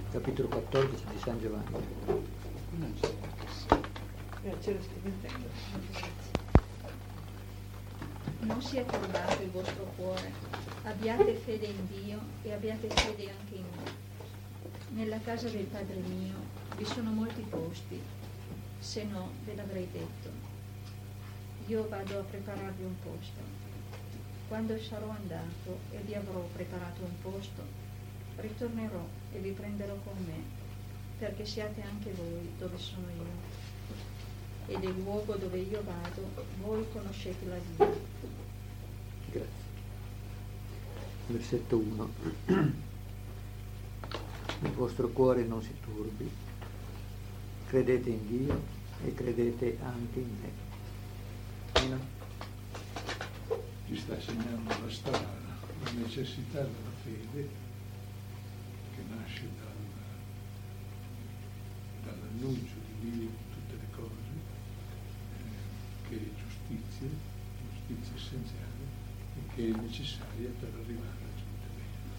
capitolo 14 di San Giovanni. Ce lo sto mettendo. Non sia turbato il vostro cuore, abbiate fede in Dio e abbiate fede anche in me. Nella casa del Padre mio vi sono molti posti, se no ve l'avrei detto. Io vado a prepararvi un posto. Quando sarò andato e vi avrò preparato un posto, ritornerò e vi prenderò con me, perché siate anche voi dove sono io. E del luogo dove io vado, voi conoscete la via. Grazie. Versetto 1. Il vostro cuore non si turbi, credete in Dio e credete anche in me. No? Ci sta segnando la strada, la necessità della fede che nasce dall'annuncio di Dio in tutte le cose, che è giustizia essenziale e che è necessaria per arrivare a giungere bene.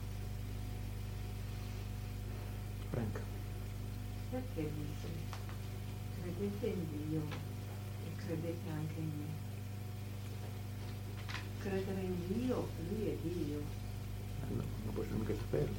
Franca. Perché dice credete in Dio e credete anche in me? Credere in Dio, Lui è Dio. No, non possiamo mica saperlo.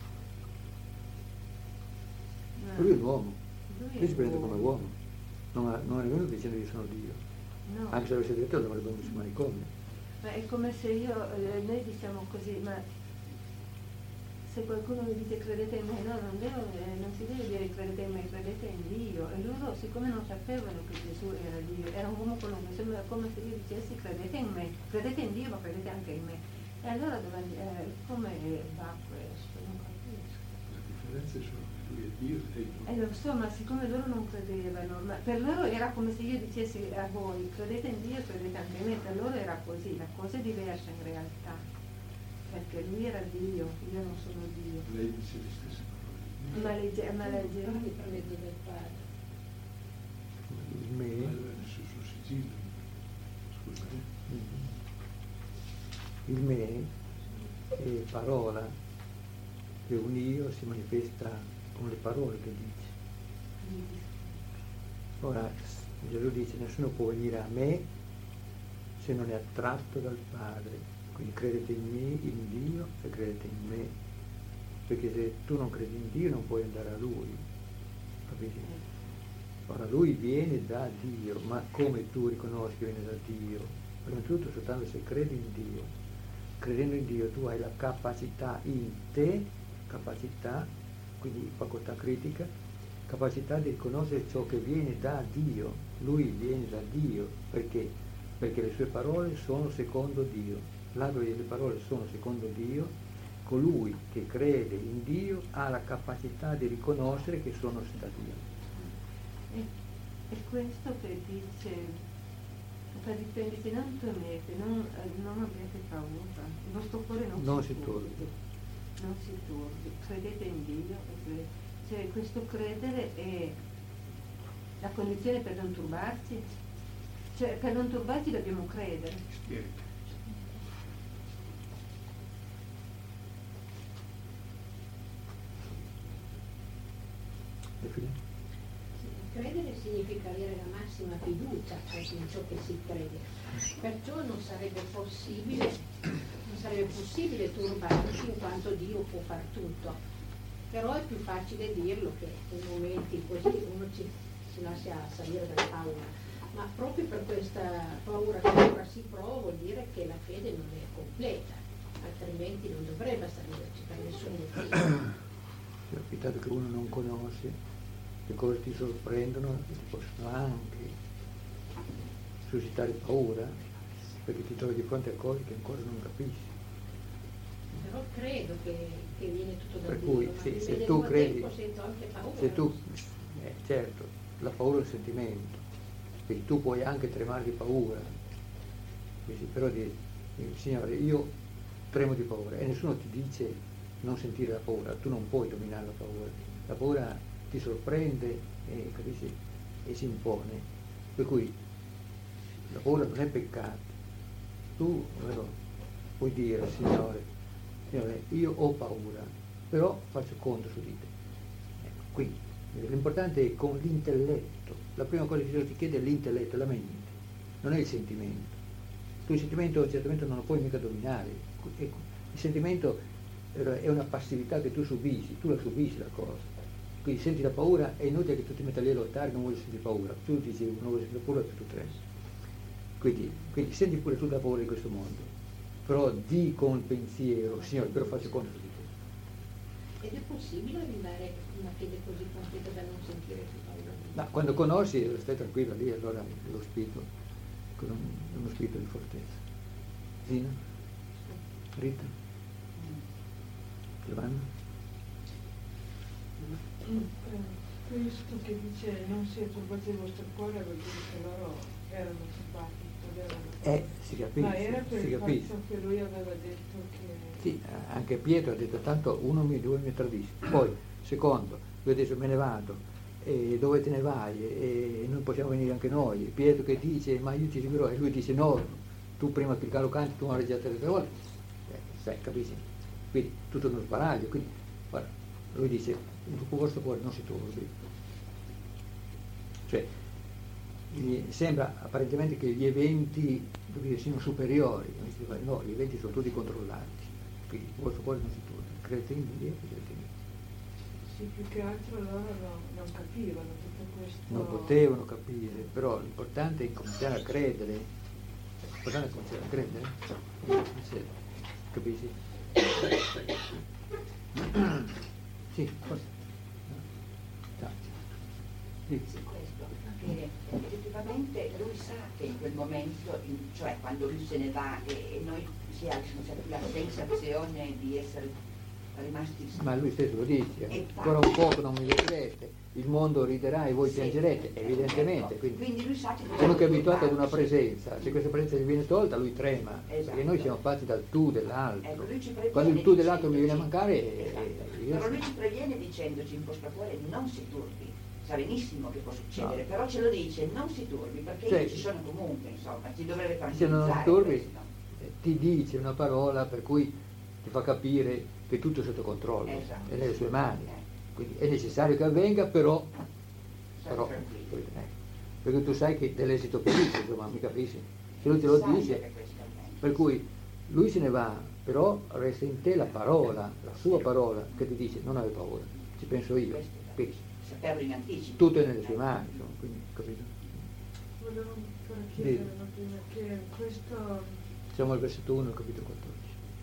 No. Lui è l'uomo, Lui lui si prende come uomo, non è venuto dicendo io sono Dio. No. Anche se avesse detto lo avrebbe messo in manicomio. Ma è come se noi diciamo così, ma se qualcuno mi dice credete in me, no, non si deve dire credete in me, credete in Dio. E loro, siccome non sapevano che Gesù era Dio, era un uomo qualunque, sembra come se io dicessi credete in me, credete in Dio, ma credete anche in me. E allora come va questo? Non capisco. La differenza è solo che lui è Dio e lei non. Lo so, ma siccome loro non credevano, ma per loro era come se io dicessi a voi credete in Dio e credete anche in me, per loro era così, la cosa è diversa in realtà. Perché lui era Dio, io non sono Dio. Lei dice le stesse parole. Ma leggevo di promette del Padre. Il me, Sul suo sigillo. Scusa. il me è parola che un io si manifesta con le parole che dice. Ora Gesù dice nessuno può venire a me se non è attratto dal Padre. Quindi credete in me, in Dio e credete in me, perché se tu non credi in Dio non puoi andare a Lui, capisci? Ora Lui viene da Dio, ma come tu riconosci che viene da Dio? Prima di tutto soltanto se credi in Dio. Credendo in Dio tu hai la capacità in te, capacità, quindi facoltà critica, capacità di riconoscere ciò che viene da Dio. Lui viene da Dio, perché le sue parole sono secondo Dio. Là dove le parole sono secondo Dio, colui che crede in Dio ha la capacità di riconoscere che sono da Dio. E questo che dice, dice non temete, non abbiate paura, il vostro cuore non si turbi. Non si turbi, credete in Dio, cioè questo credere è la condizione per non turbarci, cioè per non turbarci dobbiamo credere. Spirito. Credere significa avere la massima fiducia in ciò che si crede, perciò non sarebbe possibile turbarsi in quanto Dio può far tutto, però è più facile dirlo che in momenti così uno si lascia salire dalla paura, ma proprio per questa paura che ora si prova vuol dire che la fede non è completa, altrimenti non dovrebbe salirci per nessun motivo. È capitato che uno non conosce, le cose ti sorprendono e ti possono anche suscitare paura, perché ti trovi di fronte a cose che ancora non capisci. Però credo che viene tutto da Per Dio, cui ma sì, al se medesimo tu credi, tempo sento anche paura. se tu, certo, la paura è un sentimento, quindi tu puoi anche tremare di paura, però Signore, io tremo di paura, e nessuno ti dice non sentire la paura, tu non puoi dominare la paura ti sorprende, capisci? E si impone, per cui la paura non è peccato. Tu puoi dire Signore, io ho paura, però faccio conto su di te, Quindi l'importante è con l'intelletto. La prima cosa che Dio ti chiede è l'intelletto, la mente, non è il sentimento. Tu il sentimento certamente non lo puoi mica dominare. Il sentimento è una passività che tu subisci, tu la subisci la cosa. Quindi senti la paura, è inutile che tu ti metta lì a lottare, non vuoi sentire paura. Tu dici non vuoi sentire paura più tu tremi. Quindi senti pure tu la paura di questo mondo, però di con pensiero, Signore, però faccio conto su di te. Ed è possibile arrivare a una fede così completa da non sentire più paura? Ma quando conosci, stai tranquilla lì, allora lo spirito, con uno spirito di fortezza. Zina? Rita? Giovanna? Questo che dice non sia turbato il vostro cuore vuol dire che loro erano turbati, Si capisce. ma era per si il capisce. fatto che lui aveva detto che Sì, anche Pietro ha detto tanto due mi tradisci. Poi, secondo, lui ha detto me ne vado, e dove te ne vai? E non possiamo venire anche noi. E Pietro che dice ma io ti seguirò, e lui dice no, tu prima che il carro canti tu non hai già 3 volte. Sai, capisci? Quindi tutto uno sbaraglio. Quindi, guarda, lui dice il vostro cuore non si turbi. Cioè, sembra apparentemente che gli eventi siano superiori, no, gli eventi sono tutti controllati, quindi il vostro cuore non si turba, credete in Dio e credete in Dio. sì, più che altro loro non capivano tutto questo. Non potevano capire, però l'importante è cominciare a credere, capisci? Sì, forse. Sì. Questo, che effettivamente lui sa che in quel momento, cioè quando lui se ne va e noi si ha la sensazione di essere rimasti. Ma lui stesso lo dice, ancora un poco non mi vedrete, il mondo riderà e voi piangerete, evidentemente. Quindi lui sa che uno che è abituato ad una presenza, se questa presenza gli viene tolta lui trema, perché noi siamo fatti dal tu dell'altro. Quando il tu dell'altro mi viene a mancare, però lui ci previene dicendoci in vostro cuore non si turbi. Sa benissimo che può succedere, però ce lo dice, non si turbi, perché io ci sono comunque, insomma, ci dovrebbe tranquillizzare. Se non turbi, ti dice una parola per cui ti fa capire che tutto è sotto controllo, è nelle sue mani. Quindi è necessario che avvenga, però perché tu sai che dell'esito felice, insomma, mi capisci? Se lui te lo dice, per cui lui se ne va, però resta in te la parola, la sua parola, che ti dice non avevi paura, ci penso io, pensi. Saperlo in anticipo. Tutto è nelle sue mani, insomma, quindi, capito? Volevo ancora chiedere una prima che questo siamo al versetto 1, capitolo 14.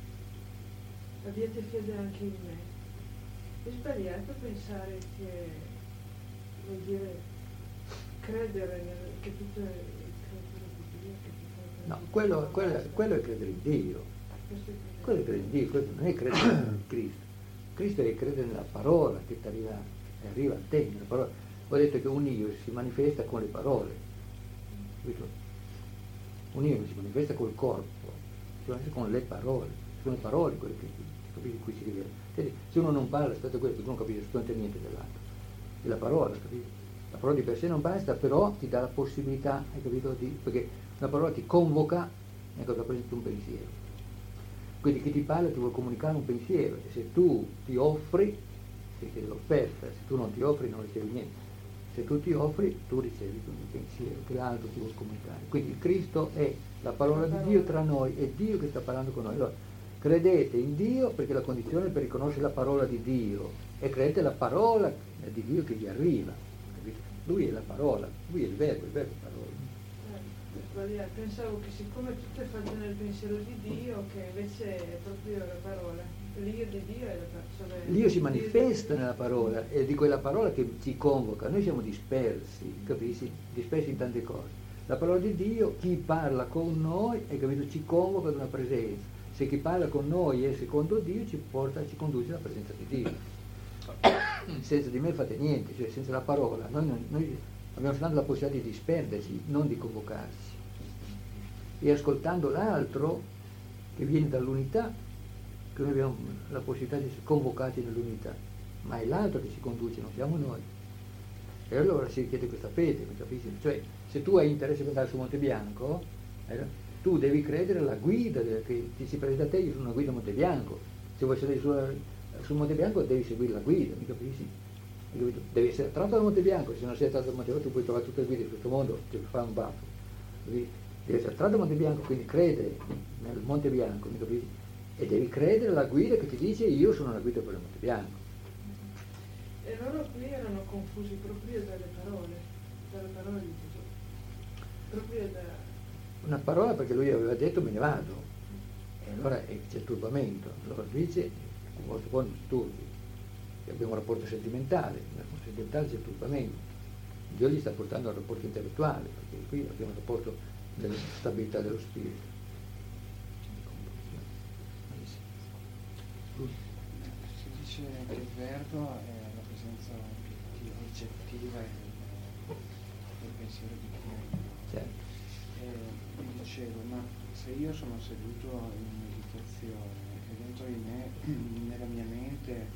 abbiate fede anche in me. È sbagliato pensare che vuol dire credere che tutto è creatura di Dio, che tutto è No, quello è credere in Dio. Quello è credere in Dio, quello non è credere in Cristo. Cristo è credere nella parola che ti arriva a te, nella parola. Ho detto che un io si manifesta con le parole, capito? Un io non si manifesta col corpo, si manifesta con le parole, sono le parole quelle che cui si rivela. Se uno non parla rispetto a questo, tu non capisci assolutamente niente dell'altro. È la parola, capito? La parola di per sé non basta, però ti dà la possibilità, hai capito? Perché la parola ti convoca, ecco, da presente un pensiero. Quindi chi ti parla ti vuole comunicare un pensiero, e se tu ti offri, ricevi l'offerta, se tu non ti offri non ricevi niente. Se tu ti offri, tu ricevi un pensiero che l'altro ti vuole comunicare. Quindi il Cristo è la parola di Dio tra noi, è Dio che sta parlando con noi. Allora, credete in Dio perché la condizione è per riconoscere la parola di Dio, e credete alla parola di Dio che vi arriva. Capito? Lui è la parola, lui è il verbo parola. Pensavo che siccome tutto è fatto nel pensiero di Dio, che invece è proprio la parola. L'io di Dio è la parola. L'io si manifesta nella parola, e di quella parola che ci convoca. Noi siamo dispersi, capisci? Dispersi in tante cose. La parola di Dio, chi parla con noi, hai capito, ci convoca ad una presenza. Se chi parla con noi è secondo Dio, ci conduce alla presenza di Dio. Senza di me fate niente, cioè senza la parola. Noi abbiamo soltanto la possibilità di disperderci, non di convocarci. E ascoltando l'altro che viene dall'unità, che noi abbiamo la possibilità di essere convocati nell'unità, ma è l'altro che ci conduce, non siamo noi. E allora si richiede questa fede, mi capisci? Cioè, se tu hai interesse per andare su Monte Bianco, tu devi credere alla guida che ti si presenta a te. Io sono una guida a Monte Bianco, se vuoi salire sul Monte Bianco devi seguire la guida, mi capisci? Devi essere attratto dal Monte Bianco, se non sei attratto dal Monte Bianco tu puoi trovare tutte le guide di questo mondo, ti fa un baffo. Devi essere attratto dal Monte Bianco, quindi credere nel Monte Bianco, mi capisci? E devi credere alla guida che ti dice io sono una guida per il Monte Bianco. E loro qui erano confusi proprio dalle parole di Gesù. Proprio da... Una parola perché lui aveva detto me ne vado. E allora c'è il turbamento. Allora dice, con molto buono turbi. Abbiamo un rapporto sentimentale, nel rapporto sentimentale c'è il turbamento. Dio gli sta portando al rapporto intellettuale, perché qui abbiamo un rapporto della stabilità dello spirito. Si dice che il verbo è la presenza oggettiva del pensiero di Dio. Certo. E mi dicevo, ma se io sono seduto in meditazione e dentro di me, nella mia mente,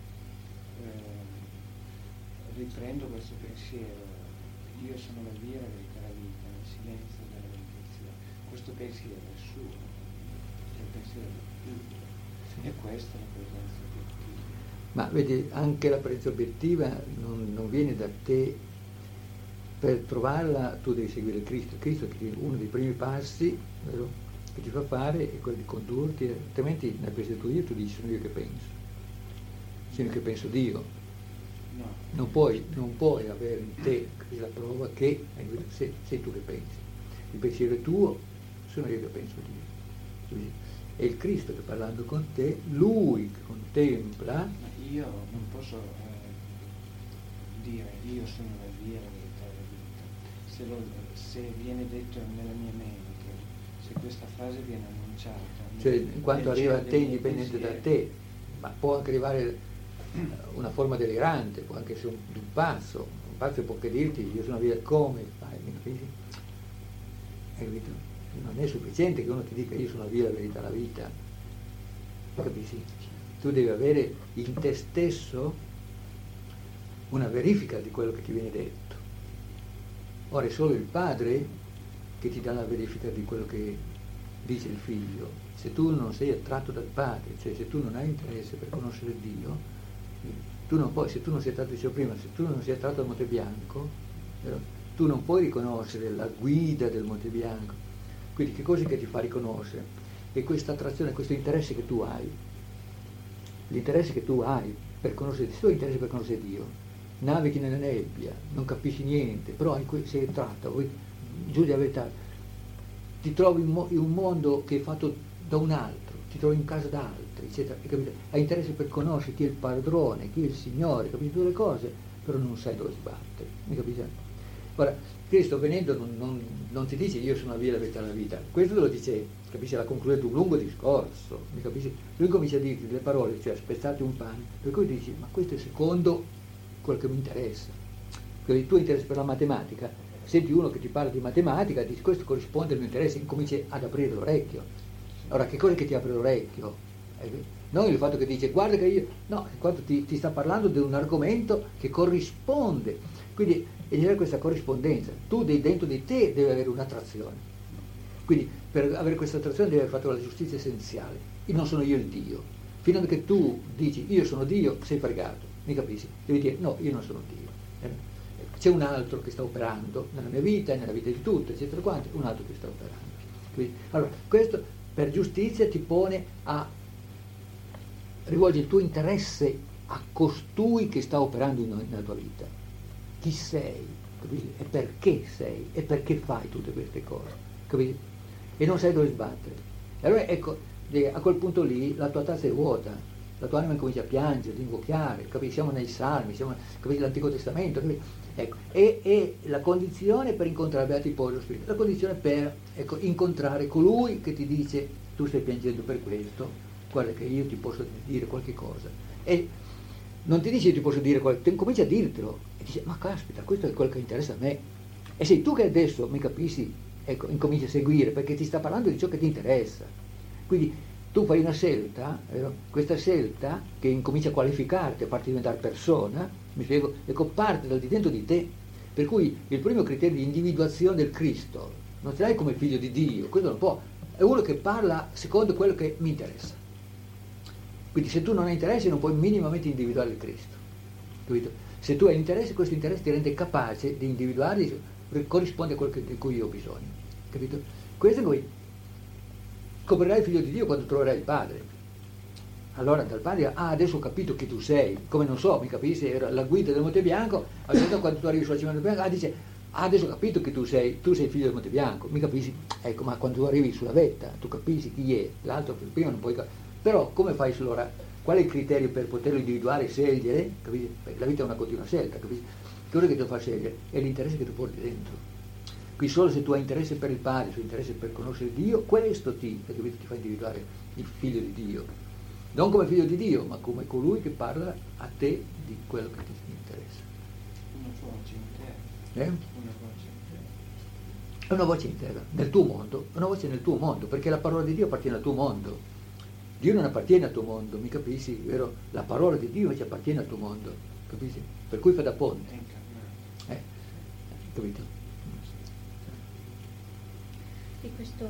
riprendo questo pensiero, io sono la via, la verità, la vita, nel silenzio della meditazione, questo pensiero è suo, è il pensiero di Dio, e questa è la presenza obiettiva. Ma vedi, anche la presenza obiettiva non viene da te. Per trovarla tu devi seguire il Cristo che uno dei primi passi, vero, che ti fa fare è quello di condurti, altrimenti nel pensiero tuo io tu dici sono io che penso. Sono io che penso Dio. No. Non puoi avere in te la prova che sei tu che pensi. Il pensiero è tuo, sono io che penso Dio. È il Cristo che parlando con te, lui che contempla. Ma io non posso dire io sono la via, la verità e la vita. Se viene detto nella mia mente, se questa frase viene annunciata. Cioè, in quanto arriva a te indipendente da te, ma può anche arrivare una forma delirante, può anche essere un pazzo può anche dirti io sono via, come fai, mi capisci? Hai capito? Non è sufficiente che uno ti dica io sono la via, la verità, la vita, capisci? Tu devi avere in te stesso una verifica di quello che ti viene detto. Ora è solo il padre che ti dà la verifica di quello che dice il figlio. Se tu non sei attratto dal padre, cioè se tu non hai interesse per conoscere Dio, tu non puoi, se tu non sei attratto, dicevo prima, se tu non sei attratto dal Monte Bianco, tu non puoi riconoscere la guida del Monte Bianco. Quindi che cosa che ti fa riconoscere? È questa attrazione, questo interesse che tu hai, l'interesse che tu hai per conoscere, se tu hai interesse per conoscere Dio, navighi nella nebbia, non capisci niente, però sei attratto, giù di la verità, ti trovi in un mondo che è fatto da un altro, ti trovi in casa da altri, eccetera, hai interesse per conoscere chi è il padrone, chi è il Signore, capisci tutte le cose, però non sai dove sbattere, mi capisci? Ora, Cristo venendo non ti dice io sono la via, la verità, la vita, questo te lo dice, capisci, alla conclusione di un lungo discorso, mi capisci? Lui comincia a dirti delle parole, cioè spezzarti un pane, per cui dici, ma questo è secondo quello che mi interessa. Quindi tu interesse per la matematica, senti uno che ti parla di matematica, dici questo corrisponde al mio interesse, incominci ad aprire l'orecchio. Ora, che cosa è che ti apre l'orecchio? Non il fatto che dice guarda che io, no, quando ti sta parlando di un argomento che corrisponde, quindi è questa corrispondenza, tu dentro di te devi avere un'attrazione, quindi per avere questa attrazione devi aver fatto la giustizia essenziale, io non sono io il Dio, fino a che tu dici io sono Dio sei fregato, mi capisci? Devi dire no, io non sono Dio, c'è un altro che sta operando nella mia vita e nella vita di tutti, eccetera quanto, un altro che sta operando. Quindi, allora, questo per giustizia ti pone a rivolgere il tuo interesse a costui che sta operando nella tua vita. Chi sei? Capisci? E perché sei? E perché fai tutte queste cose? Capisci? E non sai dove sbattere. E allora ecco, a quel punto lì la tua tazza è vuota, la tua anima comincia a piangere, ad invocare, capisci? Siamo nei Salmi, capisci? L'Antico Testamento, capisci? Ecco, è la condizione per incontrare Beati poi lo Spirito, la condizione per incontrare colui che ti dice tu stai piangendo per questo, guarda che io ti posso dire qualche cosa. E non ti dice io ti posso dire qualcosa, comincia a dirtelo e dice ma caspita, questo è quello che interessa a me. E sei tu che adesso mi capisci, ecco, incominci a seguire perché ti sta parlando di ciò che ti interessa. Quindi tu fai una scelta, questa scelta che incomincia a qualificarti, a farti diventare persona, mi spiego, ecco, parte dal di dentro di te. Per cui il primo criterio di individuazione del Cristo non ce l'hai come figlio di Dio, questo non può, è uno che parla secondo quello che mi interessa. Quindi se tu non hai interesse non puoi minimamente individuare il Cristo. capito? Se tu hai interesse, questo interesse ti rende capace di individuare, corrisponde a quello di cui io ho bisogno, capito? Questo noi scoprirai il figlio di Dio quando troverai il padre. Allora dal padre, adesso ho capito chi tu sei, come non so, mi capisci, era la guida del Monte Bianco, allora quando tu arrivi sulla cima del Monte Bianco, dice, adesso ho capito che tu sei figlio del Monte Bianco, mi capisci? Ecco, ma quando tu arrivi sulla vetta, tu capisci chi è, l'altro prima non puoi, però come fai allora, qual è il criterio per poterlo individuare, scegliere, capisci? La vita è una continua scelta, capisci? Cosa che ti fa scegliere? È l'interesse che tu porti dentro. Qui solo se tu hai interesse per il Padre, se hai interesse per conoscere Dio, questo ti fa individuare il figlio di Dio. Non come figlio di Dio, ma come colui che parla a te di quello che ti interessa. Una voce intera. Una voce intera. È una voce intera, nel tuo mondo, è una voce nel tuo mondo, perché la parola di Dio appartiene al tuo mondo. Dio non appartiene al tuo mondo, mi capisci? Vero? La parola di Dio invece appartiene al tuo mondo, capisci? Per cui fa da ponte. Capito? E questo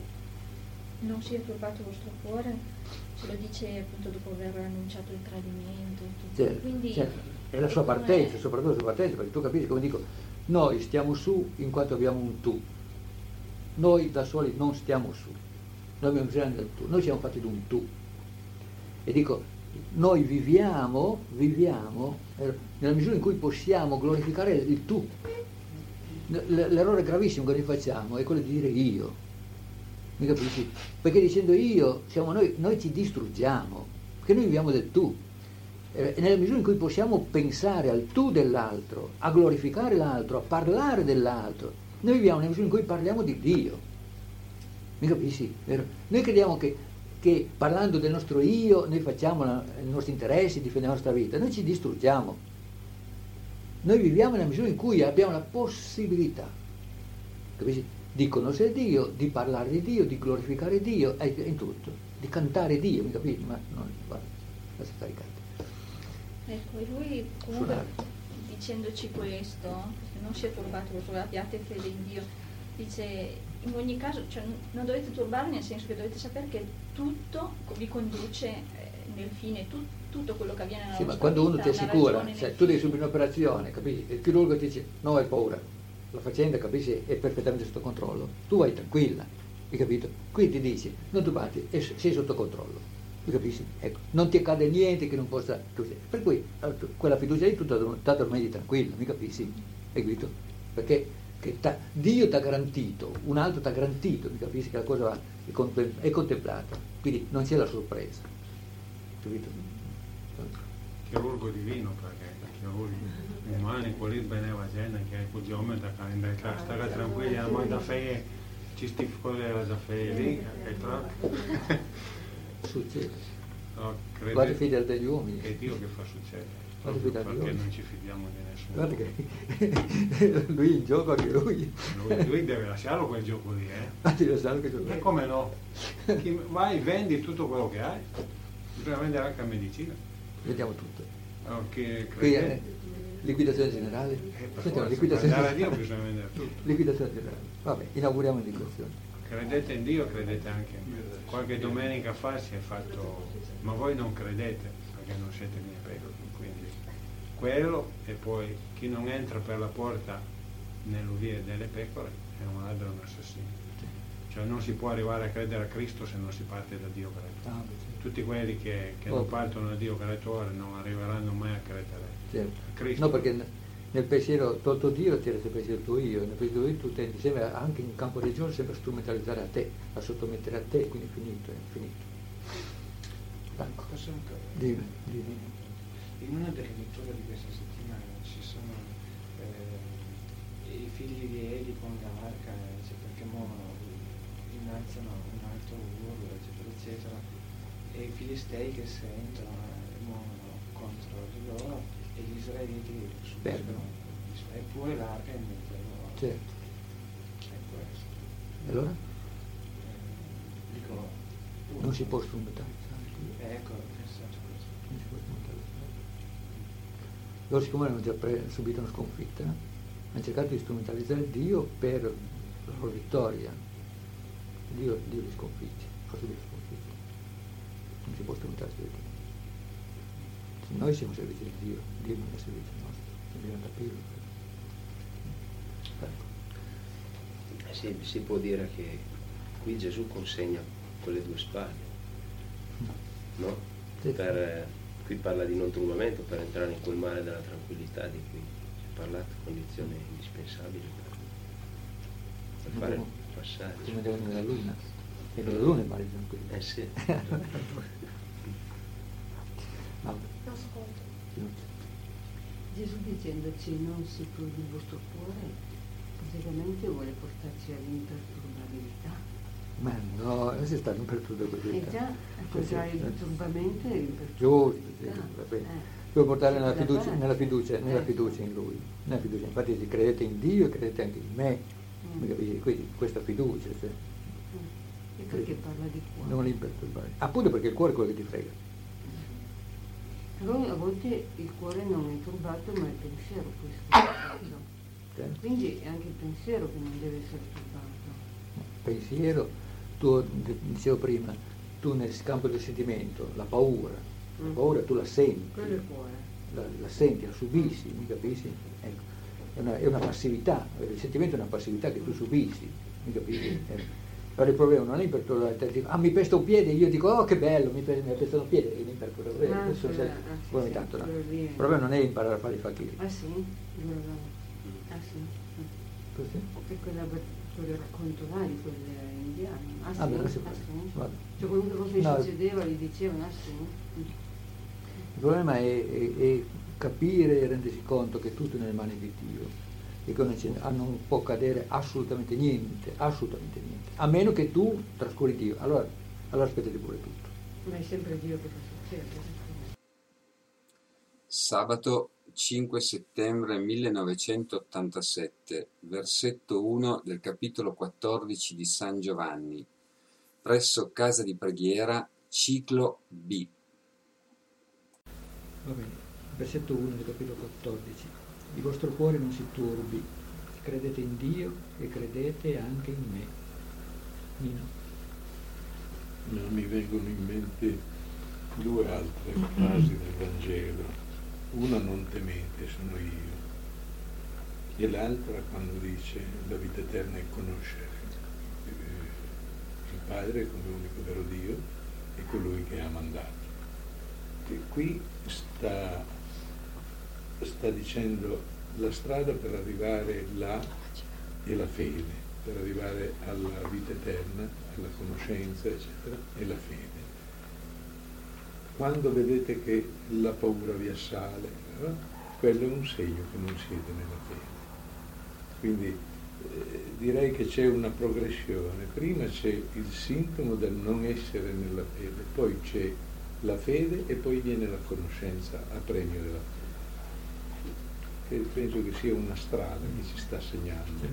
non sia turbato il vostro cuore, ce lo dice appunto dopo aver annunciato il tradimento. Certo, quindi certo. È la sua partenza, soprattutto la sua partenza, perché tu capisci, come dico, noi stiamo su in quanto abbiamo un tu. Noi da soli non stiamo su, noi abbiamo bisogno del tu, noi siamo fatti di un tu. E dico, noi viviamo nella misura in cui possiamo glorificare il tu. L'errore gravissimo che noi facciamo è quello di dire io. Mi capisci? Perché dicendo io, siamo noi ci distruggiamo, perché noi viviamo del tu. E nella misura in cui possiamo pensare al tu dell'altro, a glorificare l'altro, a parlare dell'altro, noi viviamo nella misura in cui parliamo di Dio. Mi capisci? Vero? Noi crediamo che parlando del nostro io, noi facciamo i nostri interessi, difendiamo la nostra vita, noi ci distruggiamo. Noi viviamo nella misura in cui abbiamo la possibilità, capisci? Di conoscere Dio, di parlare di Dio, di glorificare Dio, in tutto, di cantare Dio, mi capisci? Ma non, guarda, lascia stare i canti. Ecco, e lui comunque dicendoci questo, che non sia turbato, abbiate fede in Dio, dice in ogni caso, cioè, non dovete turbarvi, nel senso che dovete sapere che tutto vi conduce nel fine, tutto quello che avviene nella sì, nostra ma quando vita, uno ti assicura, cioè, tu devi subire un'operazione, capisci? Il chirurgo ti dice non hai paura, la faccenda, capisci, è perfettamente sotto controllo, tu vai tranquilla, hai capito? Qui ti dici non turbarti, sei sotto controllo, hai capisci? Ecco, non ti accade niente che non possa, per cui quella fiducia lì tu ti addormenti tranquilla, mi capisci? Hai capito? Perché Dio ti ha garantito, un altro ti ha garantito, mi capisci che la cosa è contemplata, quindi non c'è la sorpresa, capito? Chirurgo divino, perché i chirurghi umani, quelli beneva gente che è geometra, che stare tranquilli, la mano da fe, ci stifico la fe lì, e tra succede. No, Guarda i figli degli uomini. È Dio che fa succedere, Guarda perché non ci fidiamo di nessuno. Guarda che lui in gioco anche lui. Lui deve lasciarlo quel gioco lì, Deve lasciarlo che gioco. E come no? Vai, vendi tutto quello che hai, bisogna vendere anche la medicina. Vediamo tutto. Qui è liquidazione generale. Liquidazione generale. A Dio bisogna vendere tutto. Liquidazione generale. Vabbè, inauguriamo l'indicazione. Credete in Dio, credete anche. Qualche domenica fa si è fatto, ma voi non credete perché non siete mie pecore, quindi quello, e poi chi non entra per la porta nell'udire delle pecore è un ladro, un assassino. Cioè non si può arrivare a credere a Cristo se non si parte da Dio creatore. Tutti quelli che non partono da Dio creatore non arriveranno mai a credere a Cristo. No, perché nel pensiero tolto Dio c'era il pensiero tuo io, nel pensiero tuo io tu tendi sempre, anche in campo religione, sempre a strumentalizzare a te, a sottomettere a te, quindi è finito. Ecco. Dimmi. In una delle letture di questa settimana ci sono i figli di Eli con l'arca, perché innalzano un alto urlo, eccetera, eccetera, e i filistei che sentono e muovono contro di loro, e gli israeliti subiscono, eppure l'arca è in mezzo a loro. Certo. È questo. E allora? Dico, non si può strumentalizzare. Ecco, ho pensato questo. Non si può strumentalizzare. Loro, siccome hanno già subito una sconfitta, hanno cercato di strumentalizzare Dio per la loro vittoria. Dio li sconfigge, fa subire sconfitte. Non si può strumentalizzare Dio. Noi siamo servizi di Dio, Dio non è servizio nostro, dobbiamo capirlo. Si può dire che qui Gesù consegna quelle due spade, no? Sì. Qui parla di non turbamento per entrare in quel mare della tranquillità di cui si è parlato, condizione indispensabile per fare il passaggio. Come devono nella luna, e la luna è mare tranquillo. Sì. Gesù dicendoci non si turbi il vostro cuore, praticamente vuole portarci all'imperturbabilità. Ma no, non si sta imperturbabilità. Già, accusare il turbamento e l'imperturbabilità. Giusto, sì, va bene. Devo portare nella fiducia in Lui. Nella fiducia. Infatti se credete in Dio, credete anche in me. Quindi questa fiducia. Cioè, e perché parla di cuore? Non imperturbare. Appunto perché il cuore è quello che ti frega. Però a volte il cuore non è turbato, ma è il pensiero questo. Quindi è anche il pensiero che non deve essere turbato. Pensiero, tu dicevo prima, tu nel campo del sentimento, la paura tu la senti. Quello è il cuore. La senti, la subisci, mi capisci? Ecco. È una passività, il sentimento è una passività che tu subisci, mi capisci? Però il problema non è imperturbare, mi pesta un piede, io dico oh che bello, mi pesta un piede, e mi imperturbare. Tanto, no. Il problema non è imparare a fare i fakiri. Ah sì? Sì. Così? E quel racconto là di quelle indiane. Ah sì? Beh, sì. Cioè qualunque cosa gli succedeva gli dicevano ah sì? Il problema è capire e rendersi conto che tutto è nelle mani di Dio e che non può cadere assolutamente niente, a meno che tu trascuri Dio, allora aspettati pure tutto. Ma è sempre Dio che fa succedere. Sabato 5 settembre 1987, versetto 1 del capitolo 14 di San Giovanni, presso casa di preghiera, ciclo B. Va bene, versetto 1 del capitolo 14. Il vostro cuore non si turbi, credete in Dio e credete anche in me. Nino. Mi vengono in mente due altre frasi del Vangelo. Una non temete, sono io. E l'altra quando dice la vita eterna è conoscere il Padre come unico vero Dio e colui che ha mandato. E qui sta dicendo la strada per arrivare là è la fede, per arrivare alla vita eterna, alla conoscenza, eccetera, è la fede. Quando vedete che la paura vi assale, quello è un segno che non siete nella fede. Quindi direi che c'è una progressione. Prima c'è il sintomo del non essere nella fede, poi c'è la fede e poi viene la conoscenza a premio della fede. Che penso che sia una strada che si sta segnando.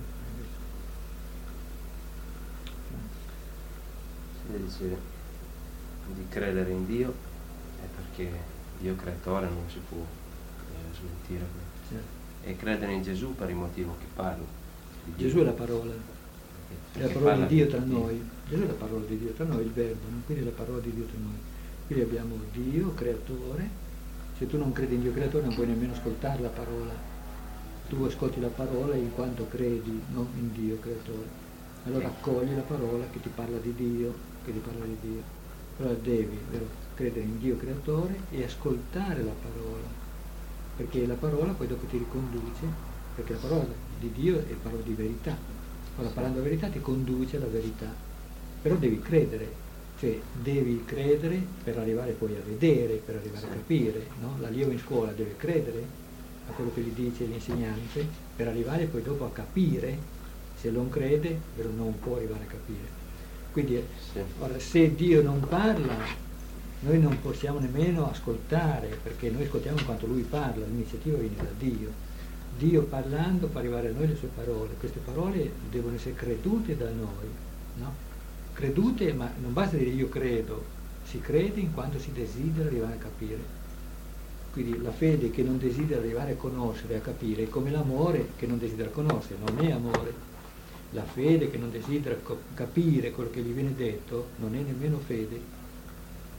Si dice di credere in Dio è perché Dio creatore non si può smentire. E credere in Gesù per il motivo che parla. Gesù è la parola. È la parola di Dio tra noi. Gesù è la parola di Dio tra noi, il verbo, no? Quindi è la parola di Dio tra noi. Quindi abbiamo Dio creatore. Se tu non credi in Dio creatore non puoi nemmeno ascoltare la parola. Tu ascolti la parola in quanto credi, non in Dio creatore. Allora accogli la parola che ti parla di Dio, Allora devi credere in Dio creatore e ascoltare la parola, perché la parola poi dopo ti riconduce, perché la parola di Dio è parola di verità. Ora parlando la verità ti conduce alla verità. Però devi credere. Cioè devi credere per arrivare poi a vedere, per arrivare a capire, no? L'allievo in scuola deve credere a quello che gli dice l'insegnante per arrivare poi dopo a capire. Se non crede non può arrivare a capire. Quindi ora, se Dio non parla noi non possiamo nemmeno ascoltare, perché noi ascoltiamo quanto Lui parla, l'iniziativa viene da Dio. Dio parlando fa arrivare a noi le sue parole, queste parole devono essere credute da noi, no? Credute, ma non basta dire io credo, si crede in quanto si desidera arrivare a capire. Quindi la fede che non desidera arrivare a conoscere, a capire, è come l'amore che non desidera conoscere, non è amore. La fede che non desidera capire quello che gli viene detto non è nemmeno fede.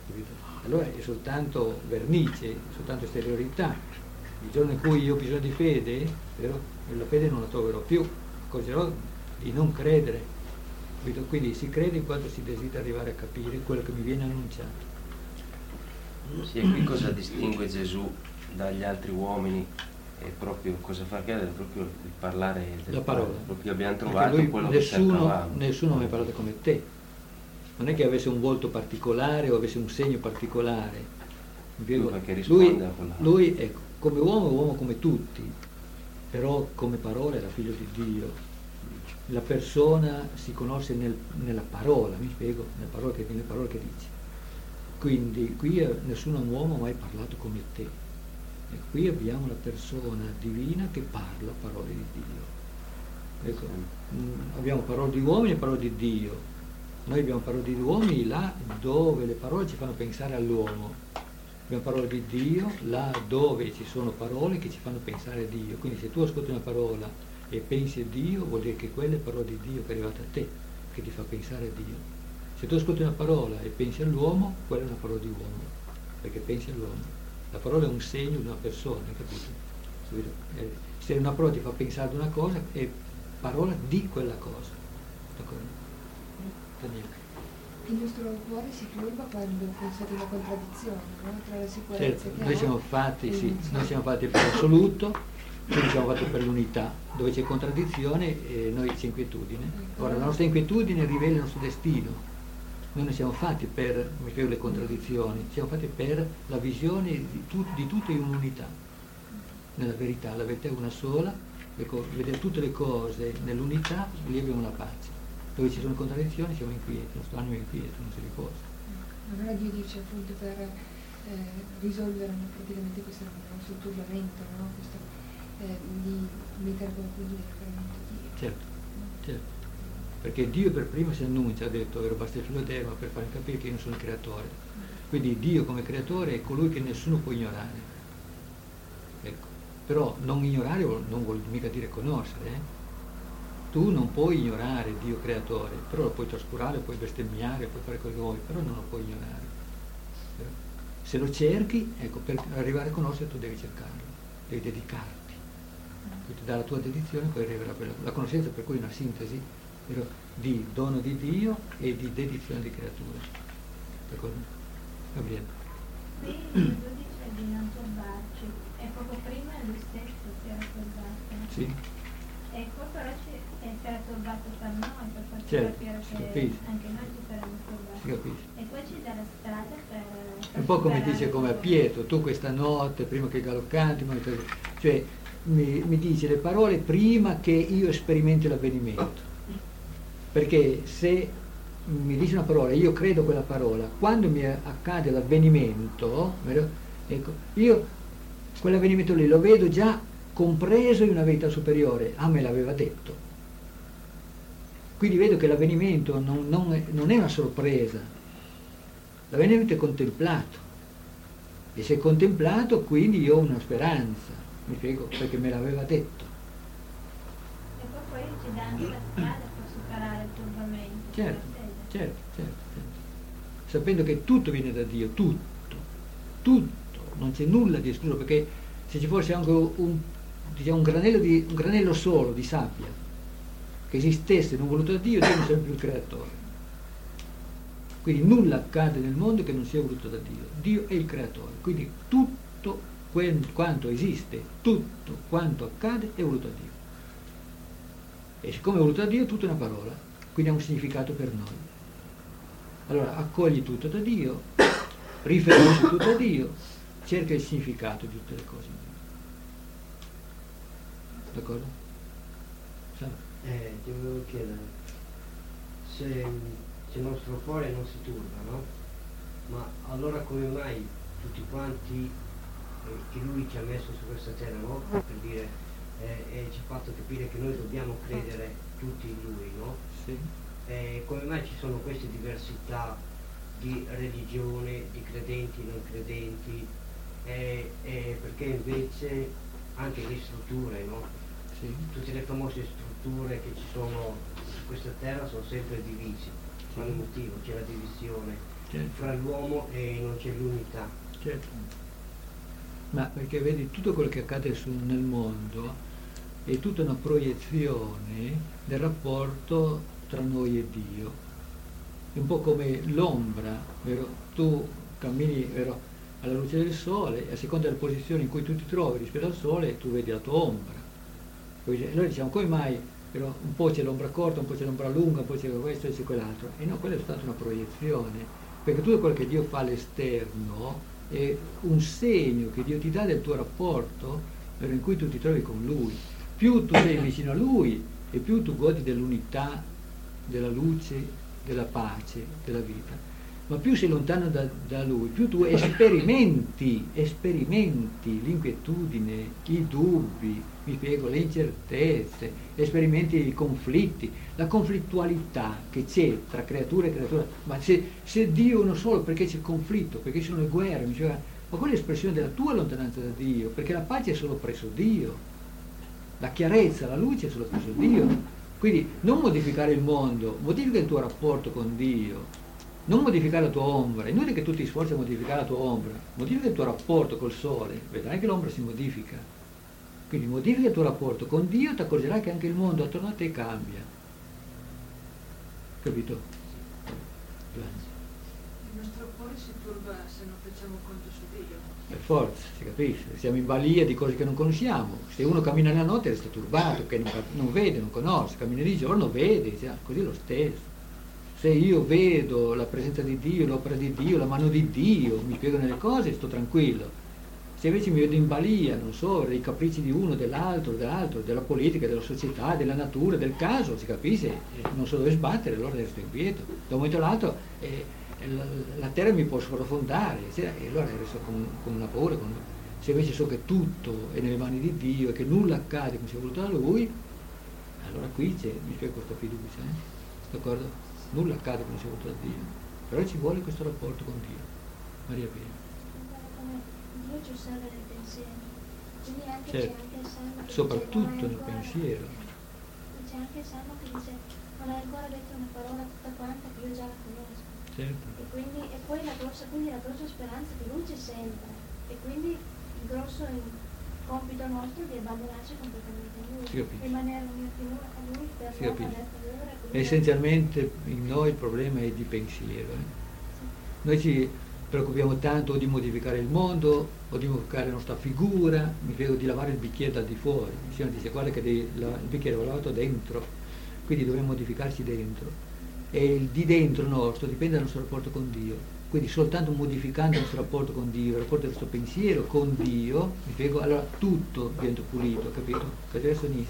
capito? Allora è soltanto vernice, è soltanto esteriorità. Il giorno in cui io ho bisogno di fede, vero? La fede non la troverò più, accorgerò di non credere, capito? Quindi si crede in quanto si desidera arrivare a capire quello che mi viene annunciato. Sì, e qui cosa distingue Gesù dagli altri uomini? È proprio cosa fa credere, proprio il parlare la parola. Proprio abbiamo trovato lui, quello che cercavamo. Nessuno mi ha parlato come te. Non è che avesse un volto particolare o avesse un segno particolare. Lui è come uomo come tutti, però come parola era figlio di Dio. La persona si conosce nella parola, mi spiego, nelle parole che dice. Quindi qui nessun uomo ha mai parlato come te. E qui abbiamo la persona divina che parla parole di Dio. Ecco, abbiamo parole di uomini e parole di Dio. Noi abbiamo parole di uomini là dove le parole ci fanno pensare all'uomo. Abbiamo parole di Dio là dove ci sono parole che ci fanno pensare a Dio. Quindi se tu ascolti una parola e pensi a Dio, vuol dire che quella è parola di Dio che è arrivata a te, che ti fa pensare a Dio. Se tu ascolti una parola e pensi all'uomo, quella è una parola di uomo, perché pensi all'uomo. La parola è un segno di una persona, capito? Se una parola ti fa pensare ad una cosa, è parola di quella cosa. D'accordo? Il nostro cuore si turba quando pensa ad una contraddizione, no? Tra la sicurezza certo, che noi siamo fatti per l'assoluto, quindi siamo fatti per l'unità. Dove c'è contraddizione noi c'è inquietudine. Ora la nostra inquietudine rivela il nostro destino. Noi non siamo fatti per le contraddizioni, siamo fatti per la visione di tutto in un'unità. Nella verità, la verità è una sola, ecco, vedere tutte le cose nell'unità, lì abbiamo la pace. Dove ci sono contraddizioni siamo inquieti, il nostro animo è inquieto, non si riposa. Allora Dio dice appunto per risolvere praticamente questo nostro turbamento, no? Questo, di mettere qualcuno veramente Dio. Certo. Perché Dio per primo si annuncia, ha detto, vero, basta il figlio d'Erma per far capire che io non sono il creatore. Quindi Dio come creatore è colui che nessuno può ignorare. Ecco. Però non ignorare non vuol mica dire conoscere, Tu non puoi ignorare Dio creatore, però lo puoi trascurare, puoi bestemmiare, puoi fare quello che vuoi, però non lo puoi ignorare. Se lo cerchi, ecco, per arrivare a conoscere tu devi cercarlo, devi dedicarti. Quindi dalla tua dedizione poi arriverà la conoscenza, per cui una sintesi di dono di Dio e di dedizione di creatura. D'accordo? Gabriele. Qui Gesù dice di non turbarci, e poco prima lui stesso si era turbato. Sì. Ecco, però si era turbato per noi, per farci certo, capire che anche noi ci saremmo turbati. Si capisce. E poi ci dà la strada per un po' come dice come a Pietro, tu questa notte, prima che il gallo canti, cioè mi dice le parole prima che io sperimenti l'avvenimento. Perché se mi dice una parola, io credo quella parola, quando mi accade l'avvenimento, ecco, io quell'avvenimento lì lo vedo già compreso in una verità superiore, me l'aveva detto. Quindi vedo che l'avvenimento non è una sorpresa, l'avvenimento è contemplato. E se è contemplato, quindi io ho una speranza, mi spiego, perché me l'aveva detto. E poi ci dà anche la strada per superare il turbamento. Certo. Sapendo che tutto viene da Dio, tutto, non c'è nulla di escluso, perché se ci fosse anche un granello solo di sabbia che esistesse non voluto da Dio, Dio non sarebbe più il creatore. Quindi nulla accade nel mondo che non sia voluto da Dio. Dio è il creatore, quindi tutto quanto esiste, tutto quanto accade è voluto da Dio. E siccome è voluto da Dio, tutto è una parola, quindi ha un significato per noi. Allora accogli tutto da Dio, riferisci tutto a Dio, cerca il significato di tutte le cose. D'accordo? Ti volevo chiedere se il nostro cuore non si turba, no? Ma allora come mai tutti quanti che lui ci ha messo su questa terra, no? Per dire, ci ha fatto capire che noi dobbiamo credere tutti in lui, no? Sì. Come mai ci sono queste diversità di religione, di credenti e non credenti, perché invece anche le strutture, no? Sì. Tutte le famose strutture che ci sono su questa terra sono sempre divise, c'è un motivo, c'è la divisione, fra l'uomo e non c'è l'unità. Certo. Ma perché vedi, tutto quello che accade nel mondo è tutta una proiezione del rapporto tra noi e Dio. È un po' come l'ombra, vero? Tu cammini, vero, alla luce del sole, e a seconda della posizione in cui tu ti trovi rispetto al sole, tu vedi la tua ombra. Poi allora diciamo, come mai, vero, un po' c'è l'ombra corta, un po' c'è l'ombra lunga, un po' c'è questo e c'è quell'altro? E no, quella è stata una proiezione, perché tutto quello che Dio fa all'esterno è un segno che Dio ti dà del tuo rapporto, vero, in cui tu ti trovi con Lui. Più tu sei vicino a Lui e più tu godi dell'unità, della luce, della pace, della vita. Ma più sei lontano da Lui, più tu esperimenti l'inquietudine, i dubbi, mi spiego, le incertezze, esperimenti i conflitti, la conflittualità che c'è tra creatura e creatura. Ma se Dio è uno solo, perché c'è il conflitto, perché ci sono le guerre, ma quella è l'espressione della tua lontananza da Dio, perché la pace è solo presso Dio, la chiarezza, la luce è solo presso Dio. Quindi non modificare il mondo, modifica il tuo rapporto con Dio, non modificare la tua ombra. È inutile che tu ti sforzi a modificare la tua ombra, modifica il tuo rapporto col sole, vedrai che l'ombra si modifica. Quindi modifica il tuo rapporto con Dio e ti accorgerai che anche il mondo attorno a te cambia. Capito? Il nostro cuore si turba se non facciamo conto su Dio. Per forza, si capisce, siamo in balia di cose che non conosciamo. Se uno cammina nella notte resta turbato, che non vede, non conosce, cammina di giorno, vede, così è lo stesso. Se io vedo la presenza di Dio, l'opera di Dio, la mano di Dio, mi spiego nelle cose, sto tranquillo. Se invece mi vedo in balia, non so, dei capricci di uno, dell'altro, della politica, della società, della natura, del caso, si capisce, non so dove sbattere, allora resto inquieto. Da un momento all'altro la terra mi può sprofondare, e allora resto con una paura. Se invece so che tutto è nelle mani di Dio e che nulla accade come si è voluto da Lui, allora qui mi spiego questa fiducia, d'accordo? Nulla accade come si è voluto da Dio, però ci vuole questo rapporto con Dio. Maria Pia. Dio ci osserva nel pensiero, quindi anche Certo. c'è anche il Salmo che Soprattutto dice, nel pensiero. C'è anche il Salmo che dice non hai ancora detto una parola tutta quanta che io già la conosco. Certo. E poi la grossa speranza che Lui c'è sempre, e quindi il grosso compito nostro di abbandonarci completamente a Lui, rimanere uniti a Lui per Si non capisce. aver paura. Essenzialmente in noi il problema è di pensiero. Noi ci preoccupiamo tanto o di modificare il mondo o di modificare la nostra figura, mi spiego, di lavare il bicchiere dal di fuori. Il Signore dice guarda che il bicchiere va lavato dentro, quindi dobbiamo modificarci dentro, e il di dentro nostro dipende dal nostro rapporto con Dio. Quindi soltanto modificando il nostro rapporto con Dio, il rapporto del nostro pensiero con Dio, mi spiego, allora tutto diventa pulito, capito? Che adesso niente.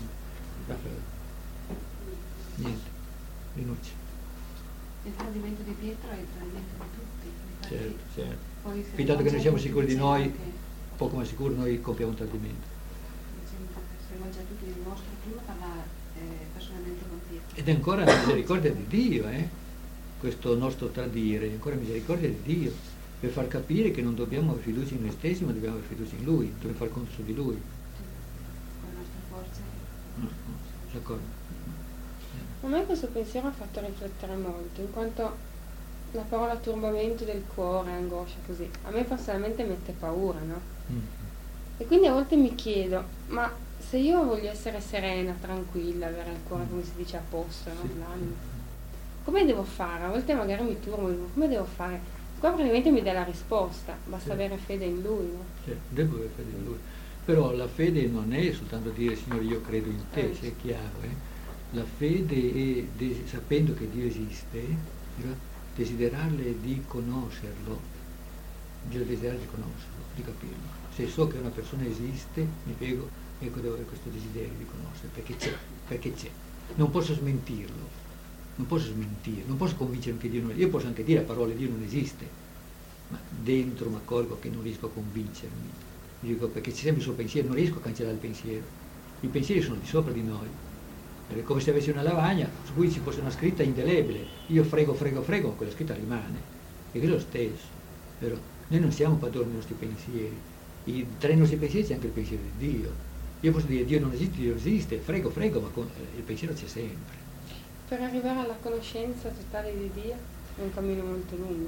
Niente. Rinuncia. Il tradimento di Pietro è il tradimento di tutti. Certo, certo. Poi Fin tanto che noi siamo sicuri di noi, anche, poco ma sicuro noi compiamo un tradimento. si rivolge a tutti, dimostra prima parlare personalmente con Pietro. Ed è ancora la misericordia di Dio, questo nostro tradire, è ancora misericordia di Dio, per far capire che non dobbiamo avere fiducia in noi stessi, ma dobbiamo avere fiducia in Lui, dobbiamo far conto su di Lui. Con le nostre forze. D'accordo? A me questo pensiero ha fatto riflettere molto, in quanto la parola turbamento del cuore, angoscia, così, a me personalmente mette paura, no? E quindi a volte mi chiedo, ma se io voglio essere serena, tranquilla, avere il cuore, come si dice, a posto, no? L'anima, come devo fare? A volte magari mi turbo, dico, come devo fare? Qua praticamente mi dà la risposta, basta avere fede in Lui, no? Devo avere fede in Lui. Però la fede non è soltanto dire Signore io credo in te, se è chiaro, La fede è, sapendo che Dio esiste, desiderarle di conoscerlo, desiderare di conoscerlo, di capirlo. Se so che una persona esiste, mi spiego, ecco devo avere questo desiderio di conoscere, perché c'è. Non posso smentirlo, non posso convincermi che Dio non esiste. Io posso anche dire a parole Dio non esiste, ma dentro mi accorgo che non riesco a convincermi. Dico, perché c'è sempre il suo pensiero, non riesco a cancellare il pensiero. I pensieri sono di sopra di noi. È come se avessi una lavagna su cui ci fosse una scritta indelebile, io frego, ma quella scritta rimane, e che è lo stesso, però noi non siamo padroni dei nostri pensieri, tra i nostri pensieri c'è anche il pensiero di Dio. Io posso dire Dio non esiste, Dio esiste, frego, ma il pensiero c'è sempre. Per arrivare alla conoscenza totale di Dio è un cammino molto lungo.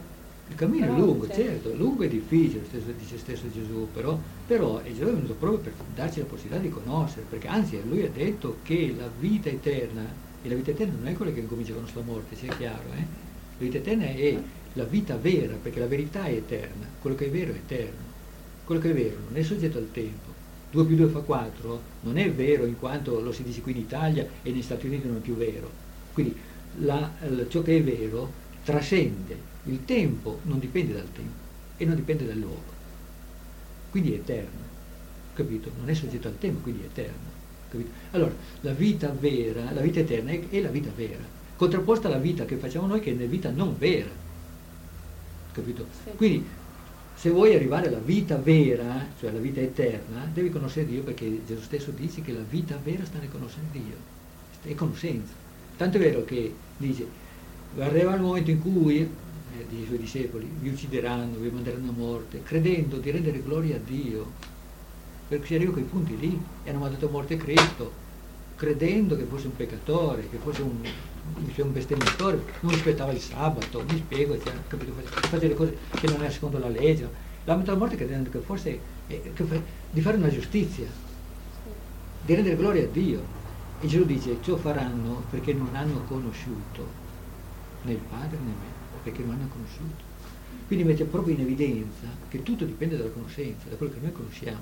Il cammino è lungo, certo, lungo e difficile, dice stesso Gesù, però Gesù è venuto proprio per darci la possibilità di conoscere, perché anzi lui ha detto che la vita eterna, e la vita eterna non è quella che incomincia con la nostra morte, sia chiaro, La vita eterna è la vita vera, perché la verità è eterna, quello che è vero è eterno, quello che è vero non è soggetto al tempo. 2 più 2 fa 4 non è vero in quanto lo si dice qui in Italia e negli Stati Uniti non è più vero. Quindi ciò che è vero trascende. Il tempo non dipende dal tempo e non dipende dal luogo, quindi è eterno, capito? Non è soggetto al tempo, quindi è eterno, capito? Allora, la vita vera, la vita eterna è la vita vera, contrapposta alla vita che facciamo noi, che è una vita non vera, capito? Sì. Quindi, se vuoi arrivare alla vita vera, cioè alla vita eterna, devi conoscere Dio, perché Gesù stesso dice che la vita vera sta nel conoscere Dio, è conoscenza. Tanto è vero che dice, arriva il momento in cui i suoi discepoli vi uccideranno, vi manderanno a morte, credendo di rendere gloria a Dio, perché si arriva a quei punti lì e hanno mandato a morte Cristo, credendo che fosse un peccatore, che fosse un bestemmiatore, non rispettava il sabato, mi spiego, cioè, capito? Faceva le cose che non erano secondo la legge, l'ha mandato a morte credendo che fosse di fare una giustizia, di rendere gloria a Dio. E Gesù dice, ciò faranno perché non hanno conosciuto né il Padre né me, perché non hanno conosciuto. Quindi mette proprio in evidenza che tutto dipende dalla conoscenza, da quello che noi conosciamo.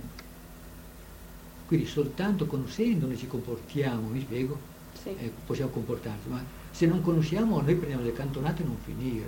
Quindi soltanto conoscendo noi ci comportiamo, mi spiego? Sì. Possiamo comportarci, ma se non conosciamo noi prendiamo le cantonate e non finire.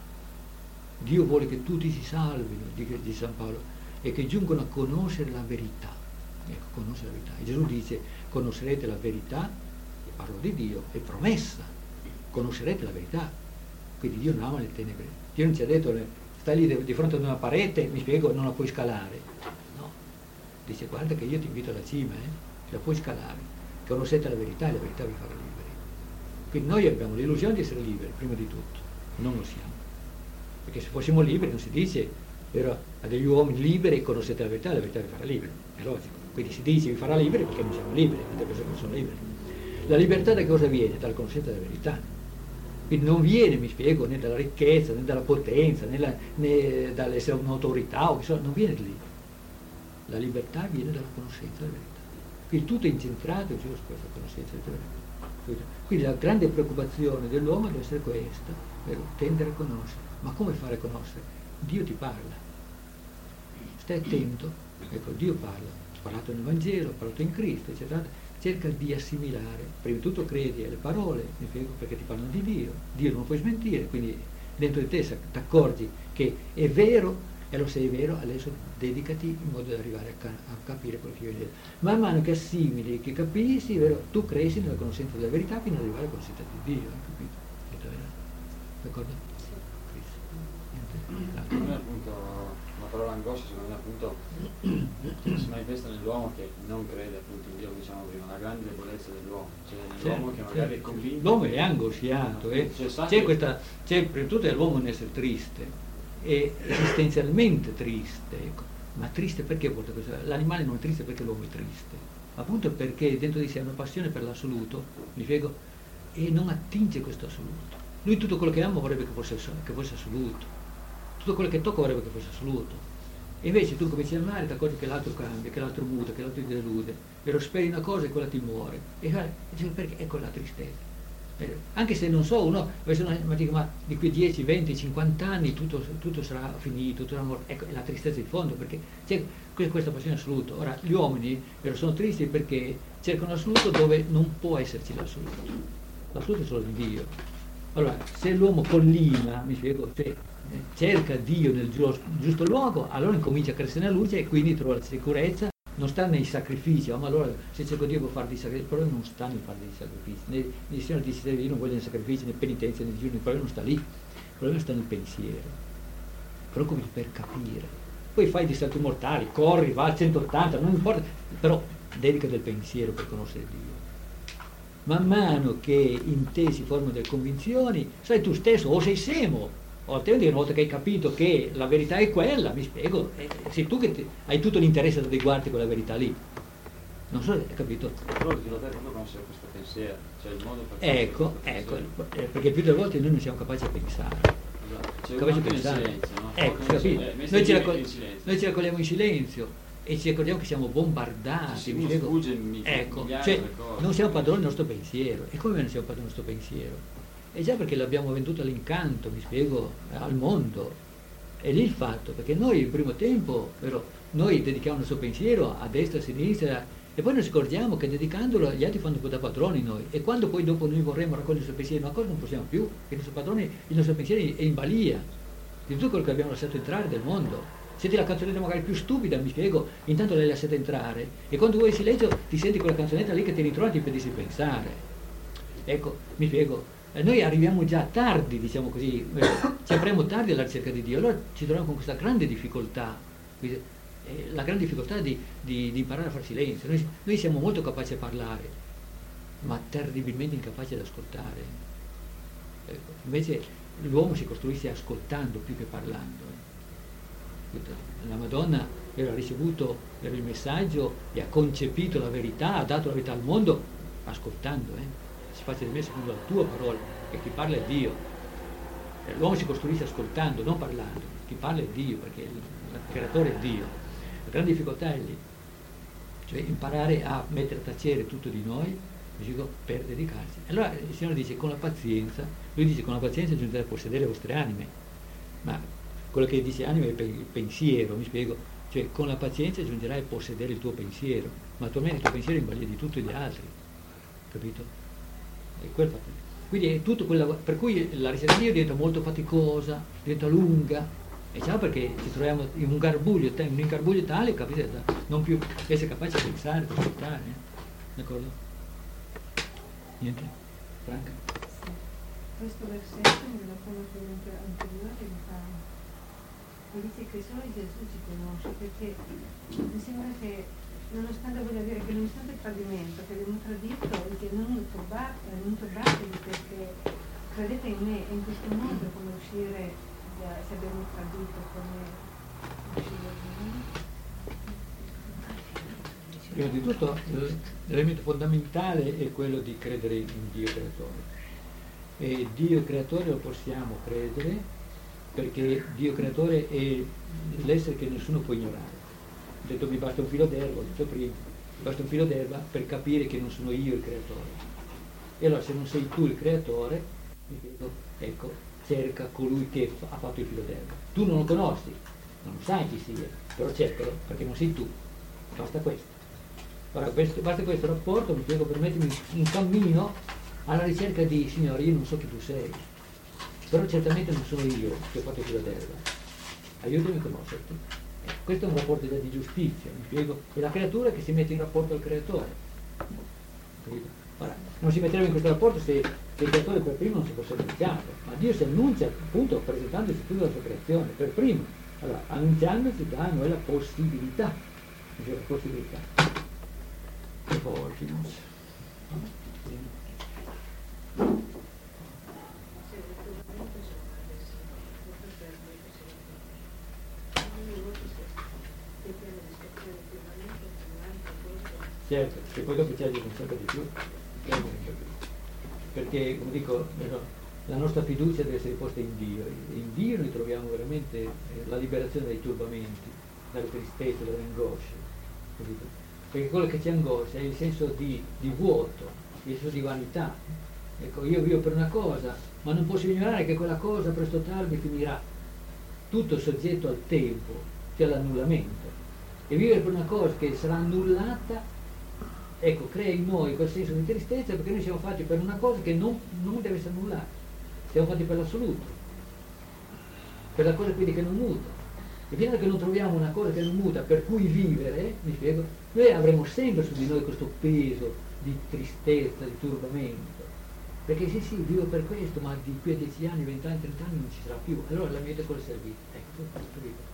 Dio vuole che tutti si salvino, dice San Paolo, e che giungano a conoscere la verità. Ecco, conoscere la verità. E Gesù dice, conoscerete la verità, e parlo di Dio, è promessa, conoscerete la verità. Quindi Dio non ama le tenebre. Dio non ci ha detto, stai lì di fronte ad una parete, mi spiego, non la puoi scalare. No. Dice, guarda che io ti invito alla cima, la puoi scalare. Conoscete la verità e la verità vi farà liberi. Quindi noi abbiamo l'illusione di essere liberi, prima di tutto. Non lo siamo. Perché se fossimo liberi non si dice, però a degli uomini liberi conoscete la verità e la verità vi farà liberi. È logico. Quindi si dice vi farà liberi perché non siamo liberi, altre persone non sono liberi. La libertà da che cosa viene? Dalla conoscenza della verità. Quindi non viene, mi spiego, né dalla ricchezza, né dalla potenza, né dall'essere un'autorità, non viene di lì. La libertà viene dalla conoscenza della verità. Quindi tutto è incentrato su questa conoscenza della verità. Quindi la grande preoccupazione dell'uomo deve essere questa, tendere a conoscere. Ma come fare a conoscere? Dio ti parla. Stai attento, ecco, Dio parla. Ha parlato nel Vangelo, ha parlato in Cristo, eccetera. Cerca di assimilare, prima di tutto credi alle parole, perché ti parlano di Dio non lo puoi smentire, quindi dentro di te ti accorgi che è vero, e lo sei vero, adesso dedicati in modo da arrivare a capire quello che viene. Man mano che assimili, che capisci, tu cresci nella conoscenza della verità fino ad arrivare alla conoscenza di Dio, capito? D'accordo? Secondo me appunto la parola angoscia secondo me appunto si manifesta nell'uomo che non crede appunto in Dio, come diciamo prima, la grande debolezza dell'uomo, cioè nell'uomo che magari è convinto. L'uomo è angosciato, c'è prima di tutto è l'uomo un essere triste, è esistenzialmente triste, ecco. Ma triste perché porta questo? L'animale non è triste perché l'uomo è triste, appunto perché dentro di sé ha una passione per l'assoluto, mi spiego, e non attinge questo assoluto. Lui tutto quello che ama vorrebbe che fosse assoluto, tutto quello che tocca vorrebbe che fosse assoluto, e invece tu cominci a amare, ti accorgi che l'altro cambia, che l'altro muta, che l'altro ti delude, però speri una cosa e quella ti muore, e dici perché? Ecco la tristezza. Anche se non so, uno ma di quei 10, 20, 50 anni tutto sarà finito, tutto sarà morto, ecco, è la tristezza di fondo, perché c'è questa passione assoluta. Ora gli uomini sono tristi perché cercano l'assoluto dove non può esserci l'assoluto è solo di Dio. Allora, se l'uomo collina, mi spiego, se cerca Dio nel giusto luogo, allora incomincia a crescere nella luce e quindi trova la sicurezza, non sta nei sacrifici. Ma allora se cerco Dio può fare dei sacrifici, però non sta nel fare dei sacrifici. Il Signore dice io non voglio nei sacrifici, né penitenza, né digiuni, il problema non sta lì, il problema sta nel pensiero. Però come per capire. Poi fai dei salti mortali, corri, va a 180, non importa, però dedica del pensiero per conoscere Dio. Man mano che in te si formano delle convinzioni, sai tu stesso o sei semo, o altrimenti una volta che hai capito che la verità è quella, mi spiego, sei tu che hai tutto l'interesse ad adeguarti a quella verità lì. Non so, hai capito? Però il te come conoscere questo pensiero, cioè il modo per ecco, perché più delle volte noi non siamo capaci di pensare. C'è capace anche nel pensare. silenzio, no? Ecco, capito? Noi ci raccogliamo in silenzio e ci accorgiamo che siamo bombardati. Ci mi spiego? Ecco, cioè, non siamo padroni del nostro pensiero. E come non siamo padroni del nostro pensiero? È già perché l'abbiamo venduto all'incanto, mi spiego, al mondo. È lì il fatto, perché noi in primo tempo, però, noi dedichiamo il nostro pensiero a destra, a sinistra, e poi ci accorgiamo che dedicandolo gli altri fanno da padroni noi. E quando poi dopo noi vorremmo raccogliere il nostro pensiero, una cosa non possiamo più, perché il nostro padrone, il nostro pensiero è in balia di tutto quello che abbiamo lasciato entrare del mondo. Senti la canzonetta magari più stupida, mi spiego, intanto l'hai lasciata entrare, e quando vuoi il silenzio ti senti quella canzonetta lì che ti ritrova e ti impedisce di pensare. Ecco, mi spiego. Noi arriviamo già tardi, diciamo così, ci apriamo tardi alla ricerca di Dio, allora ci troviamo con questa grande difficoltà, la grande difficoltà di imparare a fare silenzio. Noi siamo molto capaci a parlare, ma terribilmente incapaci ad ascoltare. Ecco, invece l'uomo si costruisce ascoltando più che parlando. La Madonna aveva ricevuto il messaggio e ha concepito la verità, ha dato la verità al mondo ascoltando, si faccia di me secondo la tua parola, e chi parla è Dio. L'uomo si costruisce ascoltando, non parlando. Chi parla è Dio, perché il creatore è Dio. La grande difficoltà è lì, cioè imparare a mettere a tacere tutto di noi, dico, per dedicarsi. Allora il Signore dice con la pazienza, lui dice con la pazienza giungerete a possedere le vostre anime, ma quello che dice anima è il pensiero, mi spiego, cioè con la pazienza giungerai a possedere il tuo pensiero, ma attualmente il tuo pensiero è in balia di tutti gli altri, capito? Quindi è tutto quello per cui la ricerca di Dio diventa molto faticosa, diventa lunga, e già perché ci troviamo in un ingarbuglio tale, capite, da non più essere capaci di pensare, di ascoltare, d'accordo? Niente? Franca? Sì. Questo versetto nella prima Corinzia anteriore mi dice che solo Gesù ci conosce, perché mi sembra che nonostante voglia dire che nonostante il tradimento che abbiamo tradito, dice non turbatevi perché credete in me, e in questo modo come uscire se abbiamo tradito, come uscire di noi. Prima di tutto l'elemento fondamentale è quello di credere in Dio creatore, e Dio creatore lo possiamo credere perché Dio creatore è l'essere che nessuno può ignorare. Ho detto mi basta un filo d'erba, ho detto prima, mi basta un filo d'erba per capire che non sono io il creatore. E allora se non sei tu il creatore, ecco, cerca colui che ha fatto il filo d'erba. Tu non lo conosci, non sai chi sia, però cercalo perché non sei tu, basta questo. Allora, basta questo rapporto, mi spiego, per mettermi in cammino alla ricerca di Signore, io non so chi tu sei, però certamente non sono io che ho fatto il filo d'erba, aiutami a conoscerti. Questo è un rapporto di giustizia, mi spiego, è la creatura che si mette in rapporto al creatore. Ora, non si metterebbe in questo rapporto se il creatore per primo non si fosse annunciato, ma Dio si annuncia appunto presentandosi tutta la sua creazione, per primo. Allora, annunciandosi dà a noi la possibilità, la possibilità. E poi, certo, e poi dopo ci aiuta sempre di più, perché come dico, la nostra fiducia deve essere posta in Dio. In Dio noi troviamo veramente la liberazione dai turbamenti, dalle tristezze, dalle angosce, capito? Perché quello che ci angoscia è il senso di vuoto, il senso di vanità. Ecco, io vivo per una cosa, ma non posso ignorare che quella cosa presto o tardi finirà, tutto soggetto al tempo, cioè all'annullamento. E vivere per una cosa che sarà annullata, ecco, crea in noi quel senso di tristezza, perché noi siamo fatti per una cosa che non deve essere annullata, siamo fatti per l'assoluto, per la cosa quindi che non muta. E fino a che non troviamo una cosa che non muta per cui vivere, mi spiego, noi avremo sempre su di noi questo peso di tristezza, di turbamento, perché sì, vivo per questo, ma di qui a 10 anni, 20 anni, 30 anni non ci sarà più, allora la mia vita è quella servita. Ecco, questo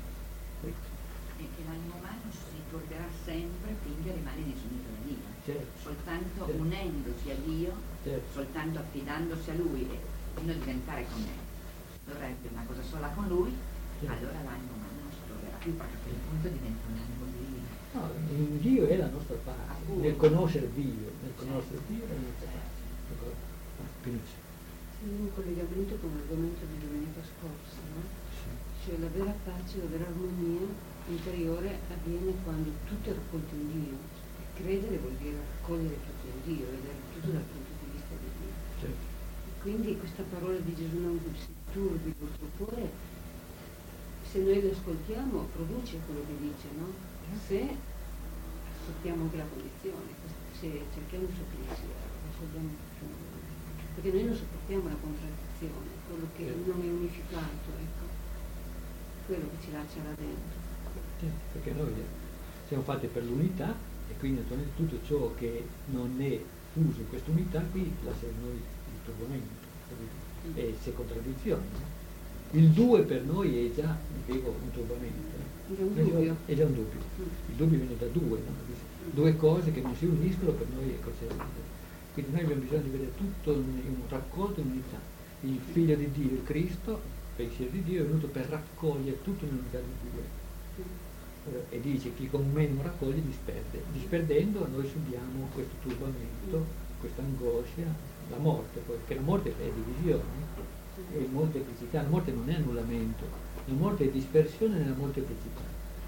e che l'animo umano si turberà sempre finché rimane disunito da Dio. Certo. Soltanto Certo. unendosi a Dio, Certo. soltanto affidandosi a Lui e fino a diventare come dovrebbe una cosa sola con Lui, Certo. allora l'animo umano non si troverà più, perché a quel punto diventa un animo divino. No, in Dio è la nostra parte, nel conoscere Dio, è la nostra parte. Quindi, In collegamento con l'argomento di domenica scorsa, no? Cioè la vera pace, la vera armonia interiore avviene quando tutto è raccolto in Dio. Credere vuol dire raccogliere tutto in Dio, vedere tutto dal punto di vista di Dio. Certo. Quindi questa parola di Gesù non si turbi il vostro cuore, se noi lo ascoltiamo produce quello che dice, no? Se accettiamo anche la condizione, se cerchiamo il suo pensiero, perché noi non sopportiamo la contraddizione, quello che non è unificato, ecco, quello che ci lascia là dentro. Perché noi siamo fatti per l'unità e quindi naturalmente tutto ciò che non è fuso in questa unità qui lascia in noi il turbamento, e c'è contraddizione. No? Il due per noi è già, dico, un turbamento. È già un dubbio. Il dubbio viene da due, no? Due cose che non si uniscono per noi è così. Quindi noi abbiamo bisogno di vedere tutto in un raccolto in unità. Il figlio di Dio, il Cristo, il pensiero di Dio è venuto per raccogliere tutto in unità di due. E dice chi con me non raccoglie disperde. Disperdendo noi subiamo questo turbamento, questa angoscia, la morte, perché la morte è divisione, è molteplicità, la morte non è annullamento, la morte è dispersione nella molteplicità.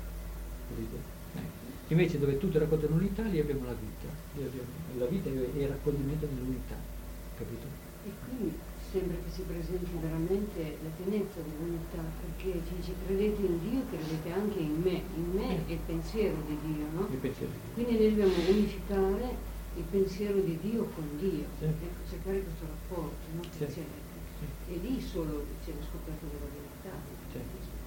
Invece dove tutto è raccolto in unità, lì abbiamo la vita. La vita è il raccoglimento nell'unità, capito? E qui sembra che si presenti veramente la tenerezza dell'unità, perché ci dice credete in Dio, credete anche in me è il pensiero di Dio, no? Il pensiero di Dio. Quindi noi dobbiamo unificare il pensiero di Dio con Dio, cercare questo rapporto, no? Che c'è. E lì solo c'è la scoperta della verità.